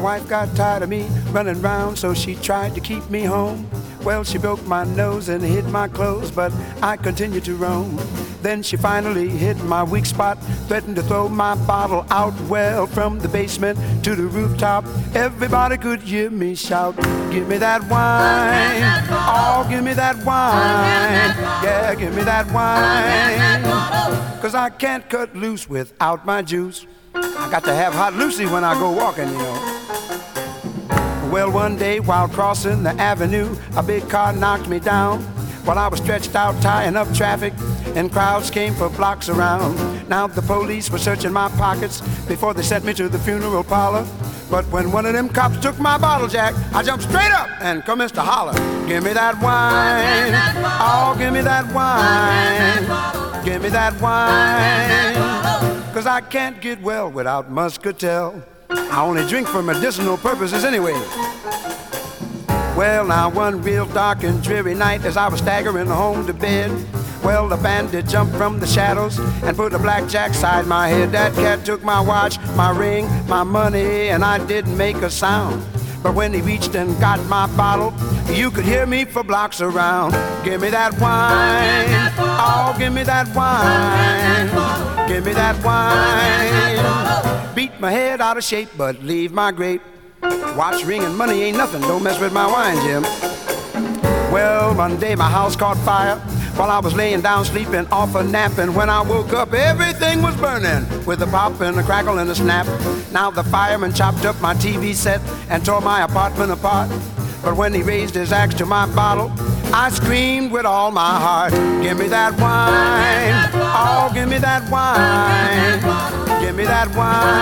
wife got tired of me running round, so she tried to keep me home. Well, she broke my nose and hid my clothes, but I continued to roam. Then she finally hit my weak spot, threatened to throw my bottle out. Well, from the basement to the rooftop, everybody could hear me shout, give me that wine, oh, give me that wine, yeah, give me that wine, 'cause I can't cut loose without my juice. I got to have Hot Lucy when I go walking, you know. Well, one day while crossing the avenue, a big car knocked me down while I was stretched out tying up traffic, and crowds came for blocks around. Now the police were searching my pockets before they sent me to the funeral parlor. But when one of them cops took my bottle jack, I jumped straight up and commenced to holler, give me that wine, oh, give me that wine, give me that wine, 'cause I can't get well without muscatel. I only drink for medicinal purposes anyway. Well, now one real dark and dreary night as I was staggering home to bed, well, the bandit jumped from the shadows and put a blackjack side my head. That cat took my watch, my ring, my money, and I didn't make a sound. But when he reached and got my bottle, you could hear me for blocks around. Give me that wine, oh, give me that wine, give me that wine. Beat my head out of shape, but leave my grape. Watch, ring, and money ain't nothing, don't mess with my wine, Jim. Well, one day my house caught fire while I was laying down sleeping off a nap, and when I woke up everything was burning with a pop and a crackle and a snap. Now the fireman chopped up my TV set and tore my apartment apart, but when he raised his axe to my bottle, I screamed with all my heart, give me that wine, oh, give me that wine, give me that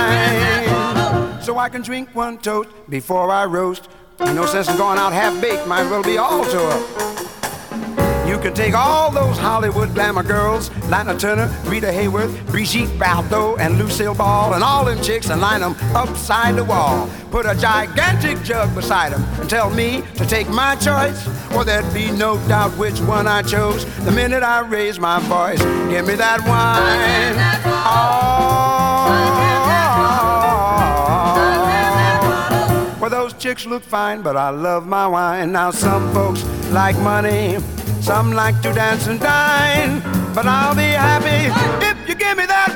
wine, so I can drink one toast before I roast. No sense in going out half-baked, might as well be all tore up. You can take all those Hollywood glamour girls, Lana Turner, Rita Hayworth, Brigitte Bardot, and Lucille Ball, and all them chicks and line them upside the wall. Put a gigantic jug beside them and tell me to take my choice. Well, there'd be no doubt which one I chose the minute I raised my voice. Give me that wine, oh. Well, those chicks look fine, but I love my wine. Now some folks like money, some like to dance and dine, but I'll be happy if you give me that